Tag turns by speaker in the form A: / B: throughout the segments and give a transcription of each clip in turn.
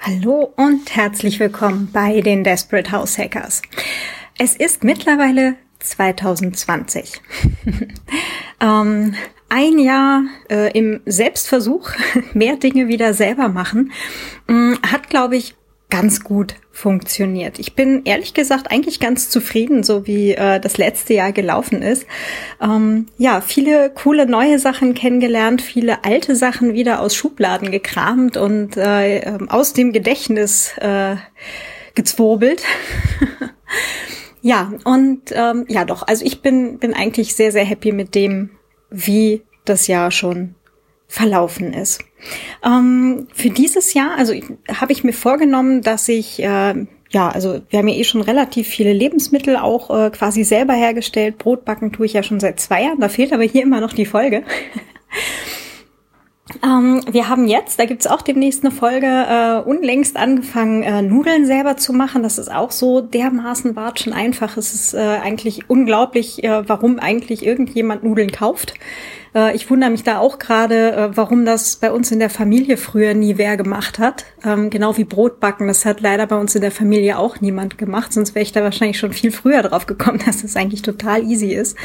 A: Hallo und herzlich willkommen bei den Desperate House Hackers. Es ist mittlerweile 2020. Ein Jahr im Selbstversuch, mehr Dinge wieder selber machen, hat, glaube ich, ganz gut funktioniert. Ich bin ehrlich gesagt eigentlich ganz zufrieden, so wie das letzte Jahr gelaufen ist. Viele coole neue Sachen kennengelernt, viele alte Sachen wieder aus Schubladen gekramt und aus dem Gedächtnis gezwobelt. Also ich bin eigentlich sehr, sehr happy mit dem, wie das Jahr schon verlaufen ist. Für dieses Jahr, habe ich mir vorgenommen, dass ich, wir haben ja schon relativ viele Lebensmittel auch quasi selber hergestellt. Brotbacken tue ich ja schon seit 2 Jahren, da fehlt aber hier immer noch die Folge. Wir haben jetzt, da gibt's auch demnächst eine Folge, unlängst angefangen, Nudeln selber zu machen. Das ist auch so dermaßen watschen einfach. Es ist eigentlich unglaublich, warum eigentlich irgendjemand Nudeln kauft. Ich wundere mich da auch gerade, warum das bei uns in der Familie früher nie wer gemacht hat. Genau wie Brotbacken, das hat leider bei uns in der Familie auch niemand gemacht. Sonst wäre ich da wahrscheinlich schon viel früher drauf gekommen, dass das eigentlich total easy ist.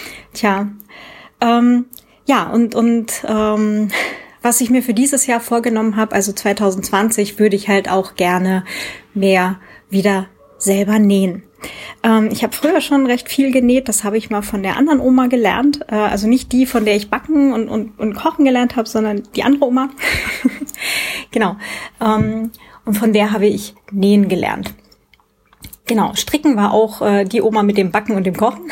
A: Was ich mir für dieses Jahr vorgenommen habe, also 2020, würde ich halt auch gerne mehr wieder selber nähen. Ich habe früher schon recht viel genäht, das habe ich mal von der anderen Oma gelernt. Also nicht die, von der ich backen und kochen gelernt habe, sondern die andere Oma. Genau. Und von der habe ich nähen gelernt. Genau, stricken war auch die Oma mit dem Backen und dem Kochen.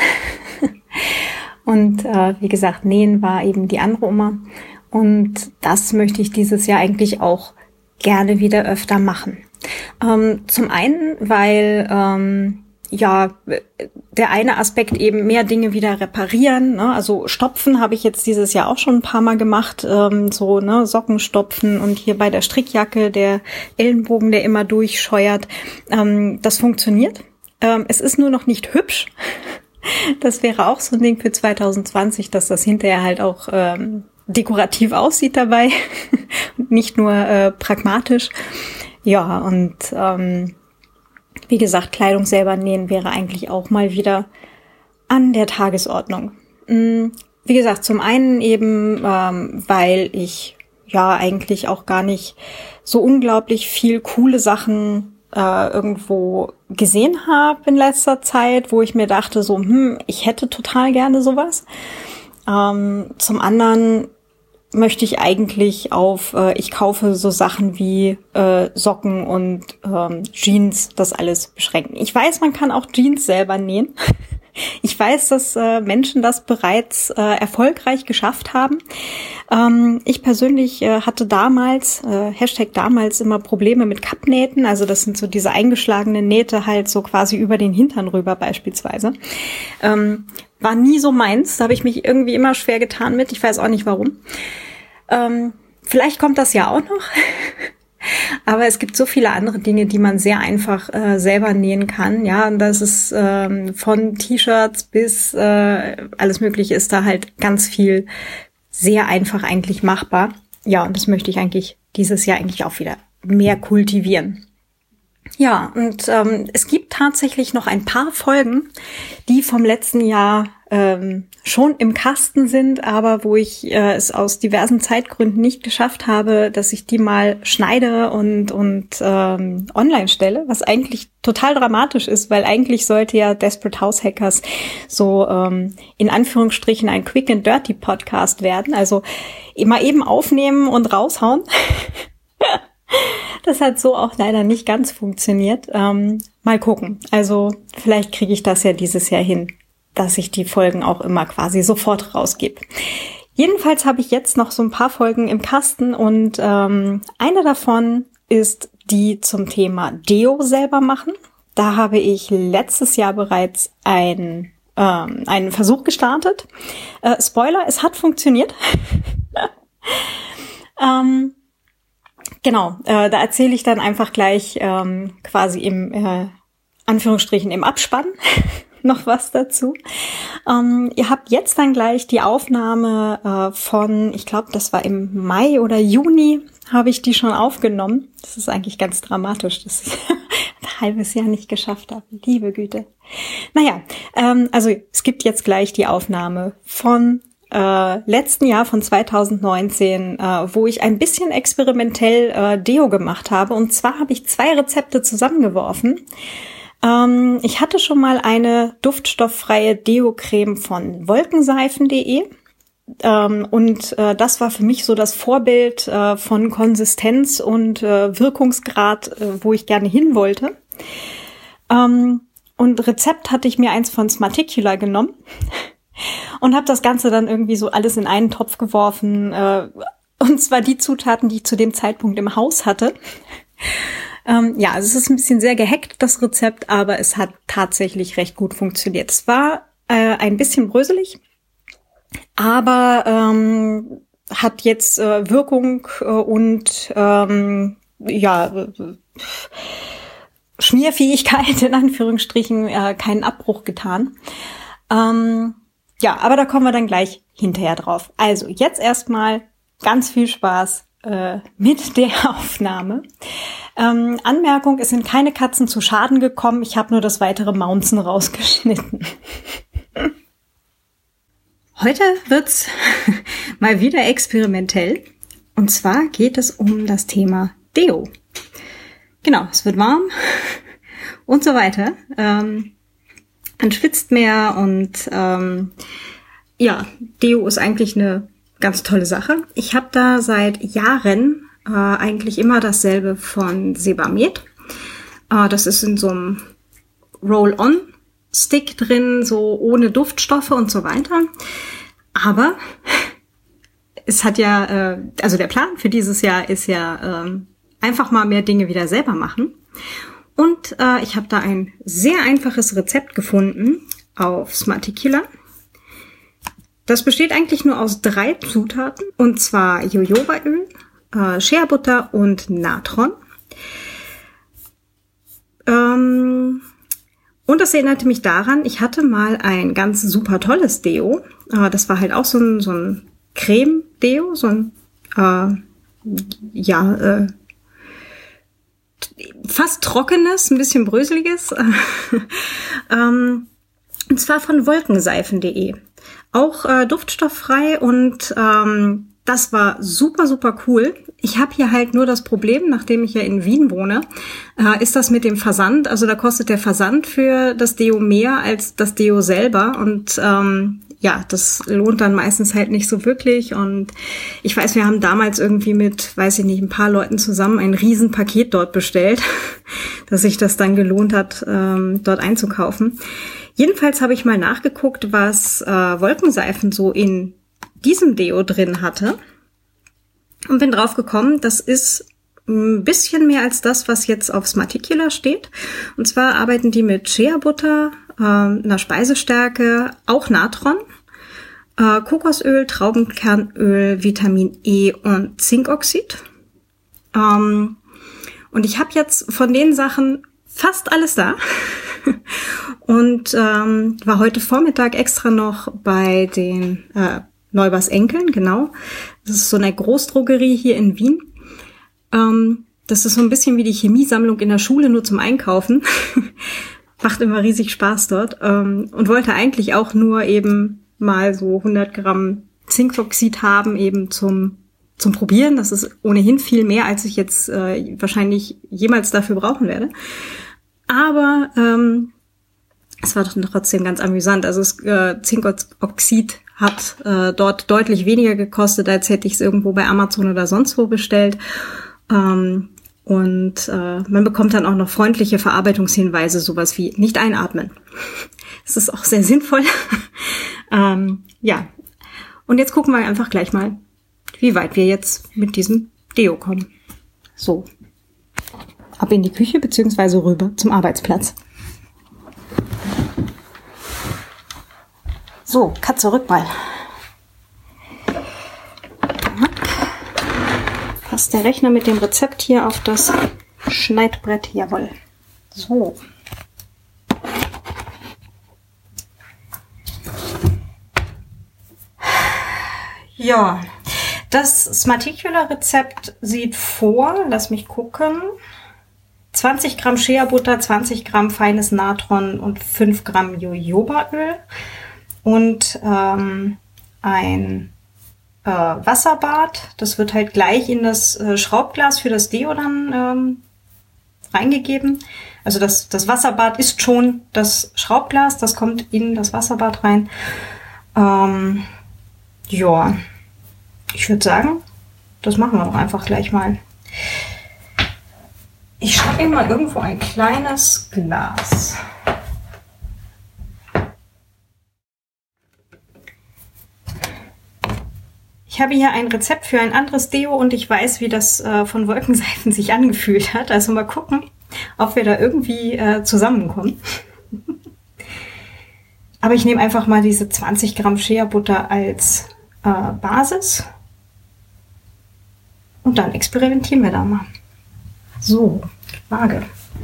A: Und wie gesagt, nähen war eben die andere Oma. Und das möchte ich dieses Jahr eigentlich auch gerne wieder öfter machen. Zum einen, weil der eine Aspekt eben mehr Dinge wieder reparieren, ne? Also stopfen habe ich jetzt dieses Jahr auch schon ein paar Mal gemacht, Socken stopfen und hier bei der Strickjacke der Ellenbogen, der immer durchscheuert. Das funktioniert. Es ist nur noch nicht hübsch. Das wäre auch so ein Ding für 2020, dass das hinterher halt auch dekorativ aussieht dabei, nicht nur pragmatisch. Ja, und wie gesagt, Kleidung selber nähen wäre eigentlich auch mal wieder an der Tagesordnung. Wie gesagt, zum einen eben, weil ich ja eigentlich auch gar nicht so unglaublich viel coole Sachen irgendwo gesehen habe in letzter Zeit, wo ich mir dachte so, ich hätte total gerne sowas. Zum anderen möchte ich eigentlich auf, ich kaufe so Sachen wie Socken und Jeans, das alles beschränken. Ich weiß, man kann auch Jeans selber nähen. Ich weiß, dass Menschen das bereits erfolgreich geschafft haben. Ich persönlich hatte damals, #damals, immer Probleme mit Kappnähten. Also das sind so diese eingeschlagenen Nähte halt so quasi über den Hintern rüber beispielsweise. War nie so meins. Da habe ich mich irgendwie immer schwer getan mit. Ich weiß auch nicht warum. Vielleicht kommt das ja auch noch. Aber es gibt so viele andere Dinge, die man sehr einfach selber nähen kann. Ja, und das ist von T-Shirts bis alles Mögliche ist da halt ganz viel sehr einfach eigentlich machbar. Ja, und das möchte ich eigentlich dieses Jahr eigentlich auch wieder mehr kultivieren. Ja, und es gibt tatsächlich noch ein paar Folgen, die vom letzten Jahr schon im Kasten sind, aber wo ich es aus diversen Zeitgründen nicht geschafft habe, dass ich die mal schneide und online stelle, was eigentlich total dramatisch ist, weil eigentlich sollte ja Desperate House Hackers so in Anführungsstrichen ein Quick and Dirty Podcast werden, also immer eben aufnehmen und raushauen. Das hat so auch leider nicht ganz funktioniert. Mal gucken. Also vielleicht kriege ich das ja dieses Jahr hin, dass ich die Folgen auch immer quasi sofort rausgebe. Jedenfalls habe ich jetzt noch so ein paar Folgen im Kasten und eine davon ist die zum Thema Deo selber machen. Da habe ich letztes Jahr bereits einen Versuch gestartet. Spoiler, es hat funktioniert. Genau, da erzähle ich dann einfach gleich quasi im Anführungsstrichen im Abspann noch was dazu. Ihr habt jetzt dann gleich die Aufnahme von, ich glaube, das war im Mai oder Juni, habe ich die schon aufgenommen. Das ist eigentlich ganz dramatisch, dass ich ein halbes Jahr nicht geschafft habe. Liebe Güte. Naja, also es gibt jetzt gleich die Aufnahme von letzten Jahr, von 2019, wo ich ein bisschen experimentell Deo gemacht habe. Und zwar habe ich 2 Rezepte zusammengeworfen. Ich hatte schon mal eine duftstofffreie Deo-Creme von wolkenseifen.de. Und das war für mich so das Vorbild von Konsistenz und Wirkungsgrad, wo ich gerne hin wollte. Und Rezept hatte ich mir eins von Smarticula genommen und habe das Ganze dann irgendwie so alles in einen Topf geworfen. Und zwar die Zutaten, die ich zu dem Zeitpunkt im Haus hatte. Ja, also es ist ein bisschen sehr gehackt, das Rezept, aber es hat tatsächlich recht gut funktioniert. Es war ein bisschen bröselig, aber hat jetzt Wirkung und ja, Schmierfähigkeit in Anführungsstrichen keinen Abbruch getan. Ja, aber da kommen wir dann gleich hinterher drauf. Also jetzt erstmal ganz viel Spaß mit der Aufnahme. Anmerkung, es sind keine Katzen zu Schaden gekommen. Ich habe nur das weitere Maunzen rausgeschnitten. Heute wird's mal wieder experimentell. Und zwar geht es um das Thema Deo. Genau, es wird warm und so weiter. Man schwitzt mehr und ja, Deo ist eigentlich eine ganz tolle Sache. Ich habe da seit Jahren eigentlich immer dasselbe von Sebamed. Das ist in so einem Roll-on-Stick drin, so ohne Duftstoffe und so weiter. Aber es hat ja, also der Plan für dieses Jahr ist ja einfach mal mehr Dinge wieder selber machen. Und ich habe da ein sehr einfaches Rezept gefunden auf Smarticula. Das besteht eigentlich nur aus 3 Zutaten, und zwar Jojobaöl, Shea Butter und Natron. Und das erinnerte mich daran, ich hatte mal ein ganz super tolles Deo. Das war halt auch so ein Creme-Deo, so ein fast trockenes, ein bisschen bröseliges. Und zwar von wolkenseifen.de. Auch duftstofffrei und das war super, super cool. Ich habe hier halt nur das Problem, nachdem ich ja in Wien wohne, ist das mit dem Versand. Also da kostet der Versand für das Deo mehr als das Deo selber. Und ja, das lohnt dann meistens halt nicht so wirklich. Und ich weiß, wir haben damals irgendwie mit, weiß ich nicht, ein paar Leuten zusammen ein Riesenpaket dort bestellt, dass sich das dann gelohnt hat, dort einzukaufen. Jedenfalls habe ich mal nachgeguckt, was Wolkenseifen so in diesem Deo drin hatte und bin drauf gekommen, das ist ein bisschen mehr als das, was jetzt auf Smarticula steht. Und zwar arbeiten die mit Shea Butter, einer Speisestärke, auch Natron, Kokosöl, Traubenkernöl, Vitamin E und Zinkoxid. Und ich habe jetzt von den Sachen fast alles da. Und war heute Vormittag extra noch bei den Neubers Enkeln, genau. Das ist so eine Großdrogerie hier in Wien. Das ist so ein bisschen wie die Chemiesammlung in der Schule, nur zum Einkaufen. Macht immer riesig Spaß dort. Und wollte eigentlich auch nur eben mal so 100 Gramm Zinkoxid haben, eben zum Probieren. Das ist ohnehin viel mehr, als ich jetzt wahrscheinlich jemals dafür brauchen werde. Aber es war doch trotzdem ganz amüsant. Also Zinkoxid hat dort deutlich weniger gekostet, als hätte ich es irgendwo bei Amazon oder sonst wo bestellt. Und man bekommt dann auch noch freundliche Verarbeitungshinweise, sowas wie nicht einatmen. Das ist auch sehr sinnvoll. Ja, und jetzt gucken wir einfach gleich mal, wie weit wir jetzt mit diesem Deo kommen. So, ab in die Küche beziehungsweise rüber zum Arbeitsplatz. So, Katze, Rückball. Passt der Rechner mit dem Rezept hier auf das Schneidbrett? Jawohl. So. Ja, Das Smarticula-Rezept sieht vor, lass mich gucken, 20 Gramm Shea-Butter, 20 Gramm feines Natron und 5 Gramm Jojobaöl und ein Wasserbad. Das wird halt gleich in das Schraubglas für das Deo dann reingegeben. Also das Wasserbad ist schon das Schraubglas, das kommt in das Wasserbad rein. Ja, ich würde sagen, das machen wir doch einfach gleich mal. Ich schnappe mir mal irgendwo ein kleines Glas. Ich habe hier ein Rezept für ein anderes Deo und ich weiß, wie das von Wolkenseiten sich angefühlt hat. Also mal gucken, ob wir da irgendwie zusammenkommen. Aber ich nehme einfach mal diese 20 Gramm Shea-Butter als Basis. Und dann experimentieren wir da mal. So, Waage.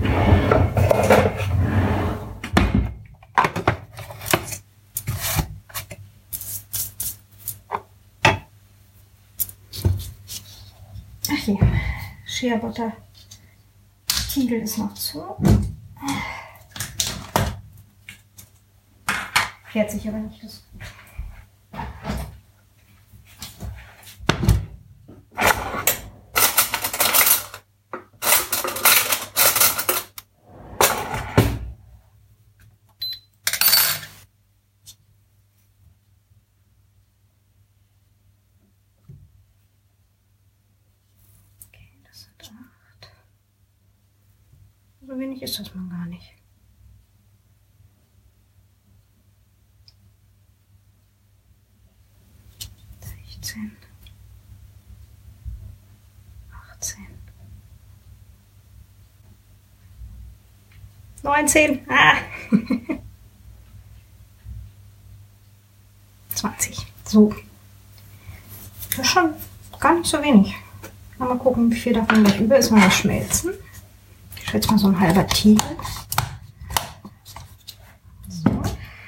A: Ach hier, Shea-Butter. Tiegel ist noch zu. Fährt sich aber nicht das. So wenig ist das mal gar nicht. Sechzehn, 18, 19, 20. So. Das ist schon gar nicht so wenig. Mal gucken, wie viel davon gleich über ist, wenn wir schmelzen. Ich schätze mal so ein halber Tiegel. So.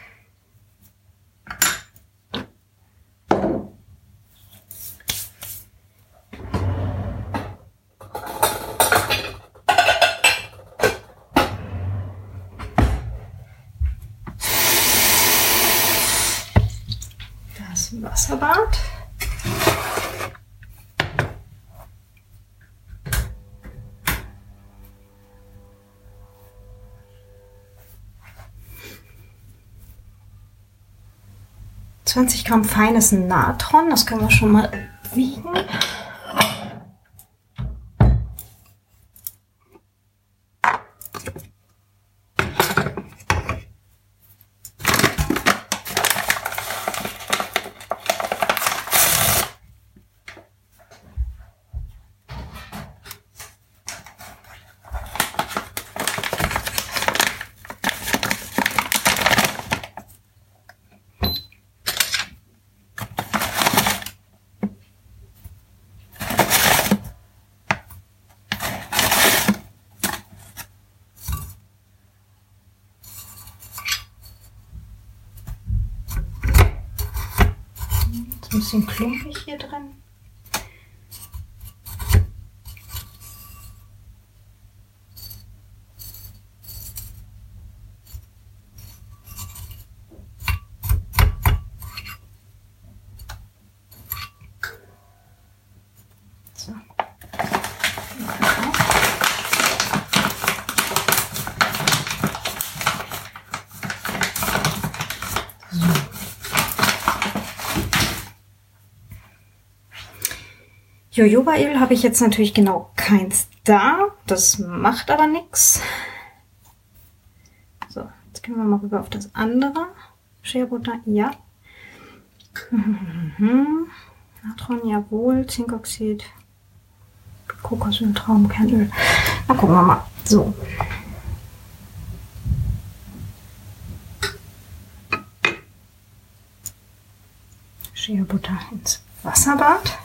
A: Das Wasserbad. ,20 Gramm feines Natron, das können wir schon mal wiegen. Ein bisschen klumpig hier drin. So. Jojobaöl habe ich jetzt natürlich genau keins da. Das macht aber nichts. So, jetzt gehen wir mal rüber auf das andere. Shea-Butter, ja. Natron, jawohl. Zinkoxid. Kokosöl, Traubenkernöl. Na, gucken wir mal. So. Shea-Butter ins Wasserbad.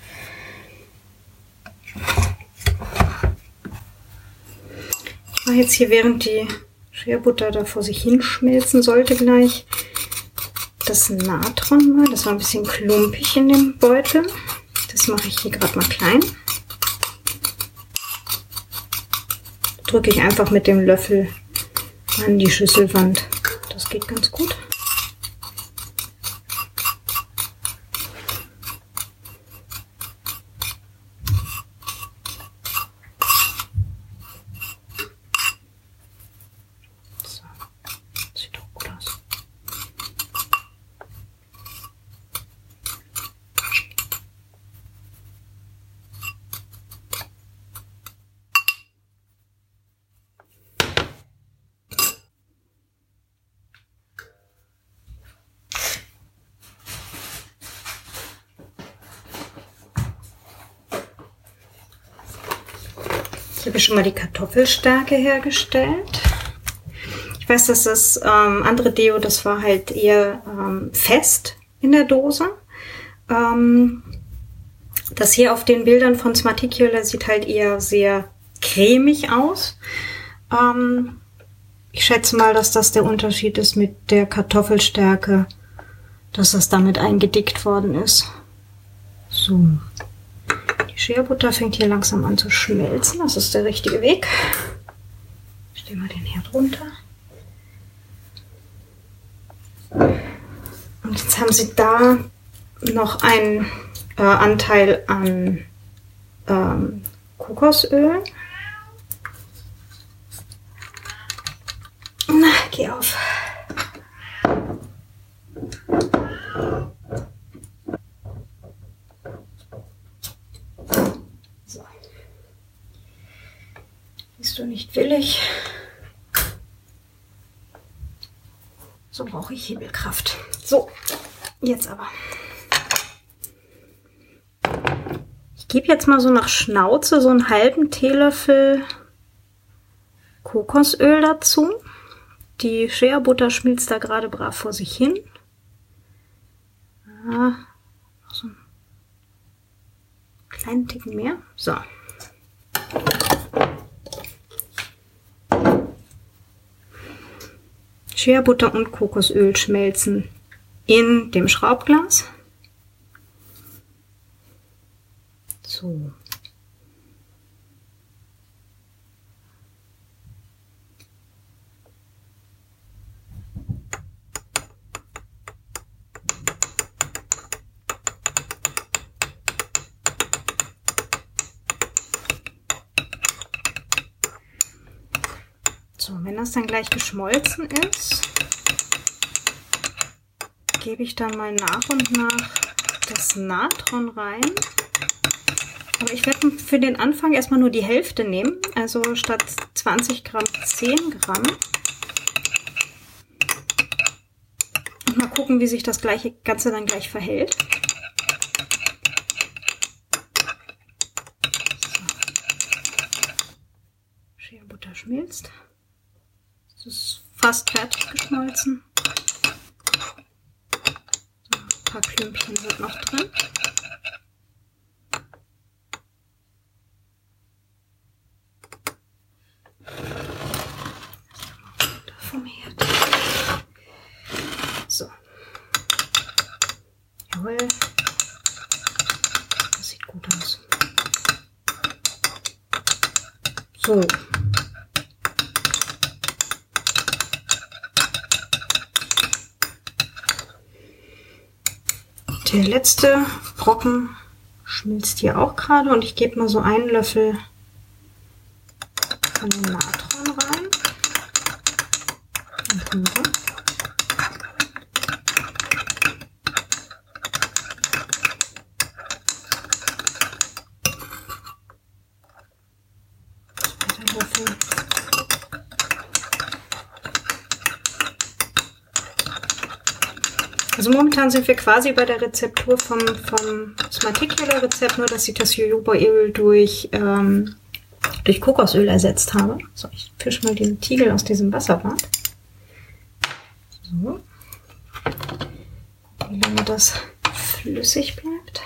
A: Ich mache jetzt hier, während die Shea-Butter da vor sich hinschmelzen sollte gleich, das Natron mal. Das war ein bisschen klumpig in dem Beutel. Das mache ich hier gerade mal klein. Drücke ich einfach mit dem Löffel an die Schüsselwand. Das geht ganz gut. So, sieht doch gut aus. Ich habe schon mal die Kartoffelstärke hergestellt. Ich weiß, dass das andere Deo, das war halt eher fest in der Dose. Das hier auf den Bildern von Smarticular sieht halt eher sehr cremig aus. Ich schätze mal, dass das der Unterschied ist mit der Kartoffelstärke, dass das damit eingedickt worden ist. So. Die Shea-Butter fängt hier langsam an zu schmelzen. Das ist der richtige Weg. Ich stelle mal den Herd runter. Und jetzt haben Sie da noch einen Anteil an Kokosöl. Na, geh auf. So. Bist du nicht willig? So brauche ich Hebelkraft. So, jetzt aber. Ich gebe jetzt mal so nach Schnauze so einen halben Teelöffel Kokosöl dazu. Die Shea-Butter schmilzt da gerade brav vor sich hin. Ja, so einen kleinen Ticken mehr. So. Shea-Butter und Kokosöl schmelzen in dem Schraubglas. So. So, wenn das dann gleich geschmolzen ist, gebe ich dann mal nach und nach das Natron rein. Aber ich werde für den Anfang erstmal nur die Hälfte nehmen, also statt 20 Gramm 10 Gramm. Und mal gucken, wie sich das Ganze dann gleich verhält. So. Shea-Butter schmilzt. Es ist fast fertig geschmolzen. So, ein paar Klümpchen sind noch drin. Vom Herd. So. Jawohl. Das sieht gut aus. So. Der letzte Brocken schmilzt hier auch gerade und ich gebe mal so einen Löffel von dem Natron rein und rühre. Zweiter Löffel. Also momentan sind wir quasi bei der Rezeptur vom Smarticular Rezept, nur dass ich das Jojobaöl durch Kokosöl ersetzt habe. So, ich fische mal den Tiegel aus diesem Wasserbad. So. Wie lange das flüssig bleibt.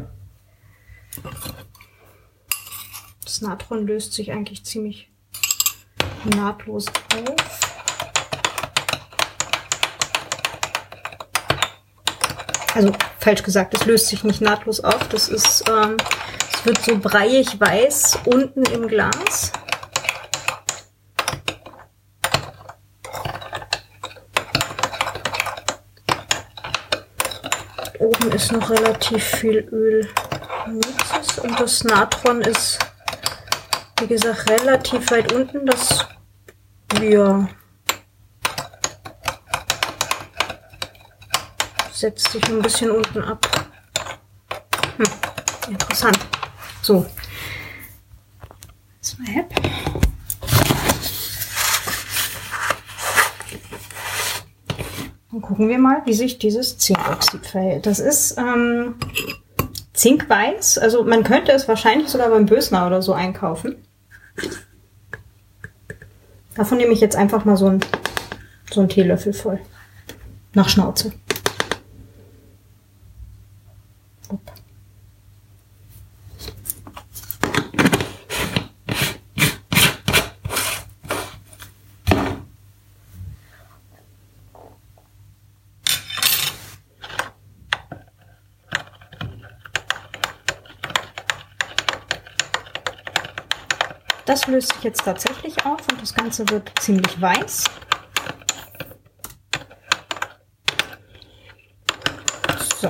A: Das Natron löst sich eigentlich ziemlich nahtlos auf. Also falsch gesagt, es löst sich nicht nahtlos auf. Das ist, es wird so breiig weiß unten im Glas. Oben ist noch relativ viel Öl und das Natron ist, wie gesagt, relativ weit unten. Das, ja, setzt sich ein bisschen unten ab. Interessant. So. Dann gucken wir mal, wie sich dieses Zinkoxid verhält. Das ist Zinkweiß. Also man könnte es wahrscheinlich sogar beim Bösner oder so einkaufen. Davon nehme ich jetzt einfach mal so einen Teelöffel voll. Nach Schnauze. Das löst sich jetzt tatsächlich auf und das Ganze wird ziemlich weiß. So.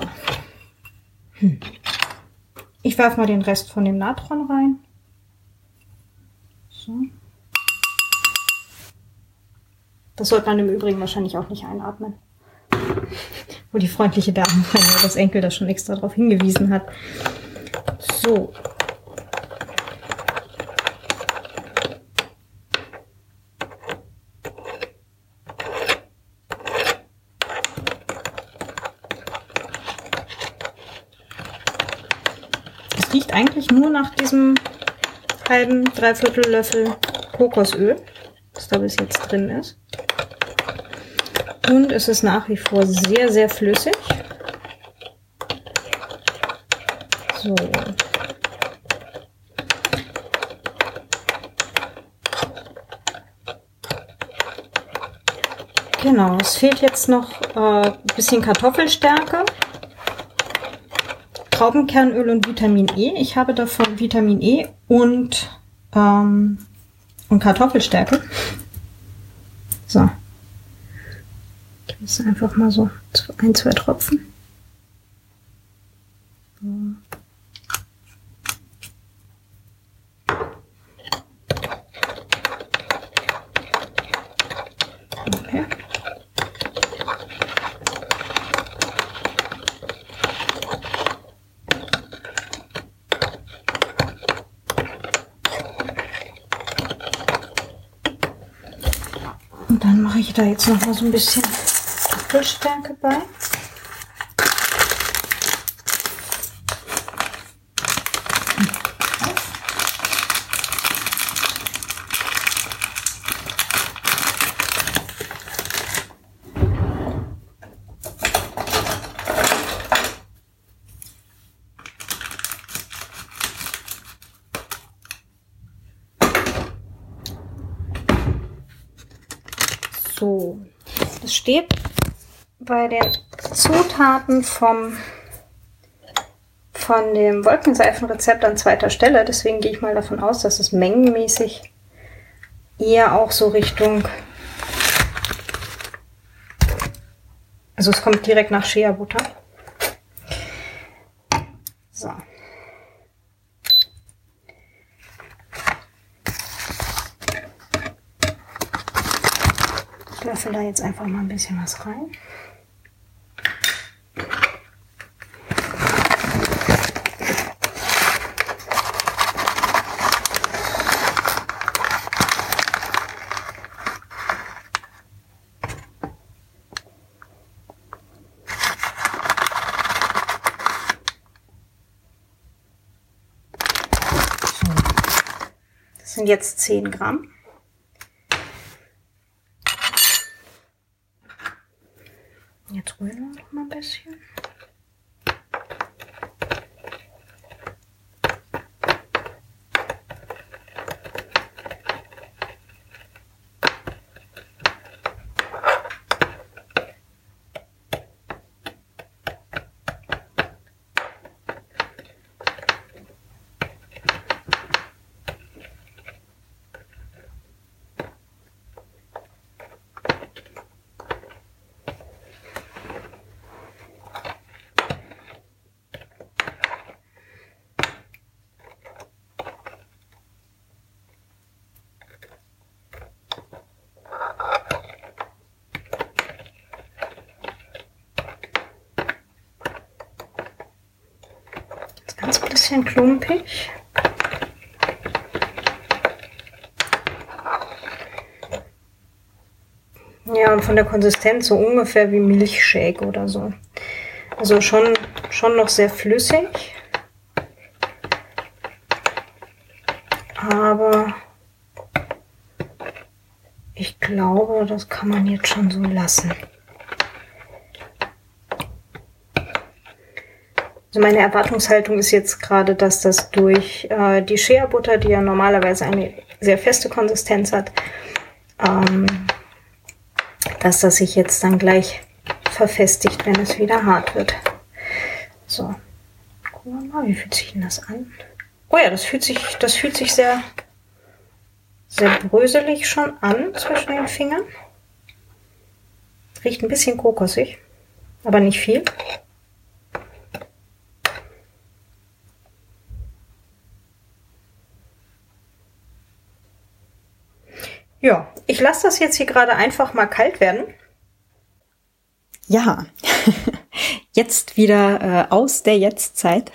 A: Ich werfe mal den Rest von dem Natron rein. So. Das sollte man im Übrigen wahrscheinlich auch nicht einatmen. Wo die freundliche Dame, das Enkel, das schon extra darauf hingewiesen hat. So. Riecht eigentlich nur nach diesem halben, dreiviertel Löffel Kokosöl, das da bis jetzt drin ist. Und es ist nach wie vor sehr, sehr flüssig. So. Genau, es fehlt jetzt noch ein bisschen Kartoffelstärke. Traubenkernöl und Vitamin E. Ich habe davon Vitamin E und Kartoffelstärke. So. Ich gebe einfach mal so 1, 2 Tropfen. Okay. Und dann mache ich da jetzt noch mal so ein bisschen Kartoffelstärke bei. So, das steht bei den Zutaten von dem Wolkenseifenrezept an zweiter Stelle. Deswegen gehe ich mal davon aus, dass es mengenmäßig eher auch so Richtung, also es kommt direkt nach Shea-Butter. So. Ich löffel da jetzt einfach mal ein bisschen was rein. Das sind jetzt 10 Gramm. Jetzt rühren wir noch mal ein bisschen. bisschen klumpig. Ja, und von der Konsistenz so ungefähr wie Milchshake oder so. Also schon noch sehr flüssig. Aber ich glaube, das kann man jetzt schon so lassen. Also meine Erwartungshaltung ist jetzt gerade, dass das durch die Shea-Butter, die ja normalerweise eine sehr feste Konsistenz hat, dass das sich jetzt dann gleich verfestigt, wenn es wieder hart wird. So, gucken wir mal, wie fühlt sich denn das an? Oh ja, das fühlt sich sehr, sehr bröselig schon an zwischen den Fingern. Riecht ein bisschen kokosig, aber nicht viel. Ja, ich lasse das jetzt hier gerade einfach mal kalt werden. Ja, jetzt wieder aus der Jetztzeit.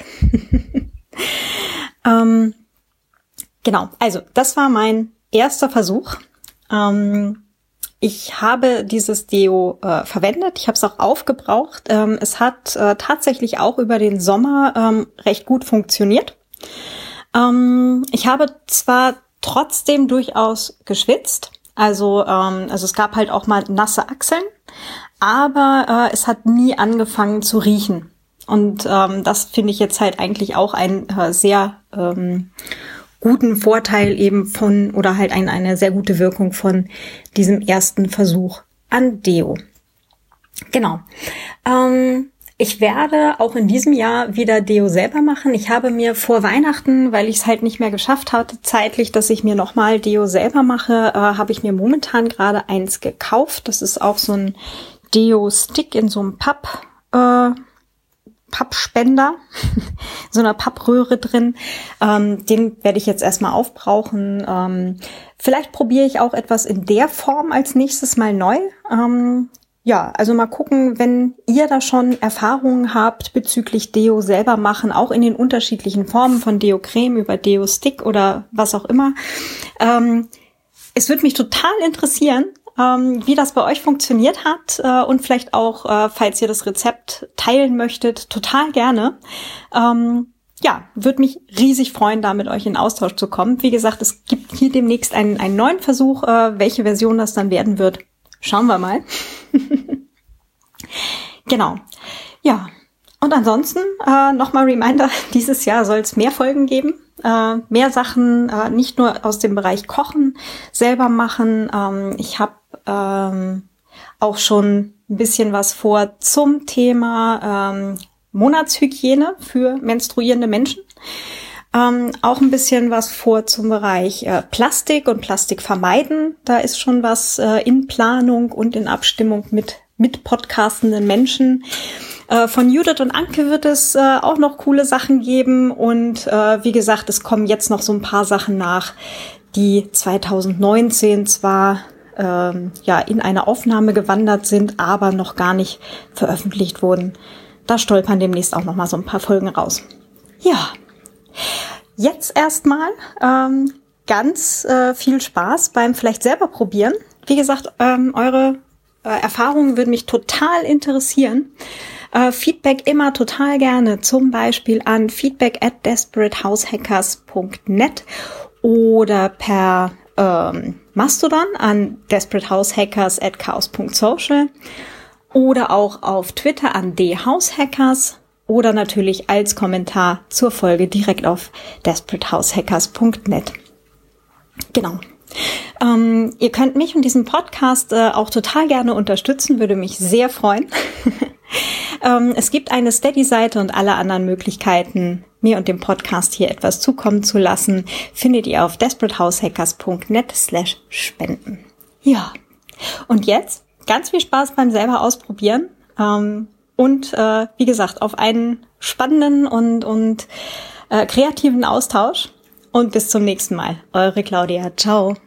A: Genau, also das war mein erster Versuch. Ich habe dieses Deo verwendet, ich habe es auch aufgebraucht. Es hat tatsächlich auch über den Sommer recht gut funktioniert. Ich habe zwar trotzdem durchaus geschwitzt, also es gab halt auch mal nasse Achseln, aber es hat nie angefangen zu riechen. Und das finde ich jetzt halt eigentlich auch einen sehr guten Vorteil eben von, oder halt eine sehr gute Wirkung von diesem ersten Versuch an Deo. Genau. Ich werde auch in diesem Jahr wieder Deo selber machen. Ich habe mir vor Weihnachten, weil ich es halt nicht mehr geschafft hatte, zeitlich, dass ich mir nochmal Deo selber mache, habe ich mir momentan gerade eins gekauft. Das ist auch so ein Deo-Stick in so einem Pappspender, so einer Pappröhre drin. Den werde ich jetzt erstmal aufbrauchen. Vielleicht probiere ich auch etwas in der Form als nächstes Mal neu. Ja, also mal gucken, wenn ihr da schon Erfahrungen habt bezüglich Deo selber machen, auch in den unterschiedlichen Formen von Deo-Creme über Deo-Stick oder was auch immer. Es würde mich total interessieren, wie das bei euch funktioniert hat und vielleicht auch, falls ihr das Rezept teilen möchtet, total gerne. Ja, würde mich riesig freuen, da mit euch in Austausch zu kommen. Wie gesagt, es gibt hier demnächst einen neuen Versuch. Welche Version das dann werden wird, schauen wir mal. Genau. Ja, und ansonsten nochmal Reminder, dieses Jahr soll es mehr Folgen geben. Mehr Sachen, nicht nur aus dem Bereich Kochen selber machen. Ich habe auch schon ein bisschen was vor zum Thema Monatshygiene für menstruierende Menschen. Auch ein bisschen was vor zum Bereich Plastik und Plastik vermeiden. Da ist schon was in Planung und in Abstimmung mit podcastenden Menschen. Von Judith und Anke wird es auch noch coole Sachen geben. Und wie gesagt, es kommen jetzt noch so ein paar Sachen nach, die 2019 zwar in eine Aufnahme gewandert sind, aber noch gar nicht veröffentlicht wurden. Da stolpern demnächst auch noch mal so ein paar Folgen raus. Ja, jetzt erstmal ganz viel Spaß beim vielleicht selber probieren. Wie gesagt, eure Erfahrungen würden mich total interessieren. Feedback immer total gerne, zum Beispiel an feedback@desperateHousehackers.net oder per Mastodon an desperateHousehackers@chaos.social oder auch auf Twitter an dhousehackers oder natürlich als Kommentar zur Folge direkt auf desperateHousehackers.net. Genau. Ihr könnt mich und diesen Podcast auch total gerne unterstützen, würde mich sehr freuen. Es gibt eine Steady-Seite und alle anderen Möglichkeiten, mir und dem Podcast hier etwas zukommen zu lassen, findet ihr auf desperateHousehackers.net/spenden. Ja, und jetzt ganz viel Spaß beim selber ausprobieren und wie gesagt, auf einen spannenden und kreativen Austausch und bis zum nächsten Mal. Eure Claudia. Ciao.